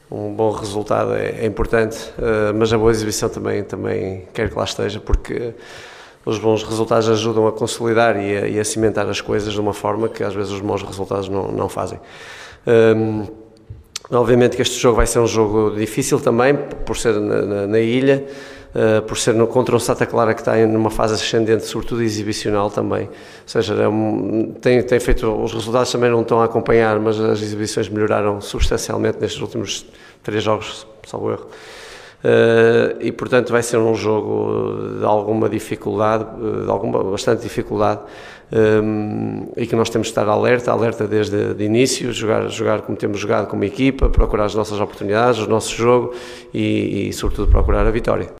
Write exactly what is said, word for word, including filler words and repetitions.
um bom resultado é, é importante, uh, mas a boa exibição também, também quero que lá esteja, porque os bons resultados ajudam a consolidar e a, e a cimentar as coisas de uma forma que às vezes os maus resultados não, não fazem. Um, obviamente que este jogo vai ser um jogo difícil também, por ser na, na, na ilha, uh, por ser no, contra um Santa Clara que está numa fase ascendente, sobretudo exibicional também, ou seja, é um, tem, tem feito, os resultados também não estão a acompanhar, mas as exibições melhoraram substancialmente nestes últimos três jogos, salvo erro. Uh, e portanto vai ser um jogo de alguma dificuldade, de alguma bastante dificuldade, um, e que nós temos de estar alerta, alerta desde de início, jogar, jogar como temos jogado como equipa, procurar as nossas oportunidades, o nosso jogo e, e sobretudo procurar a vitória.